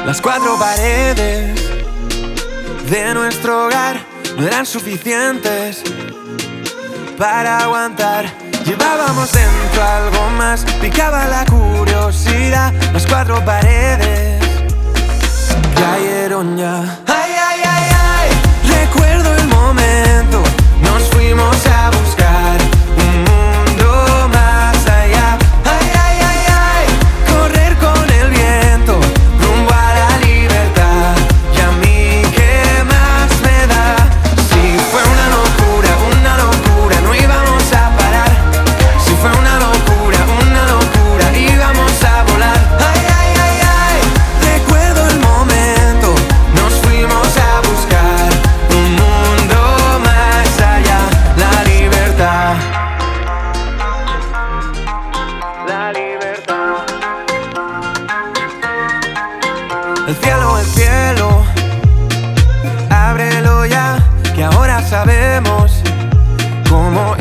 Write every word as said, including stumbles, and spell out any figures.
Las cuatro paredes de nuestro hogar no eran suficientes para aguantar. Llevábamos dentro algo más, picaba la curiosidad. Las cuatro paredes cayeron ya. Ay, ay, ay, ay, recuerdo el momento. Nos fuimos a buscar un mundo más allá. Ay, ay, ay, ay, correr con el viento rumbo a la libertad. Y a mí, ¿qué más me da? Si fue una locura, una locura, no íbamos a parar. Si fue una locura, una locura, íbamos a volar. Ay, ay, ay, ay, recuerdo el momento. Nos fuimos a buscar un mundo más allá. La libertad. La libertad. El cielo, el cielo, ábrelo ya, que ahora sabemos cómo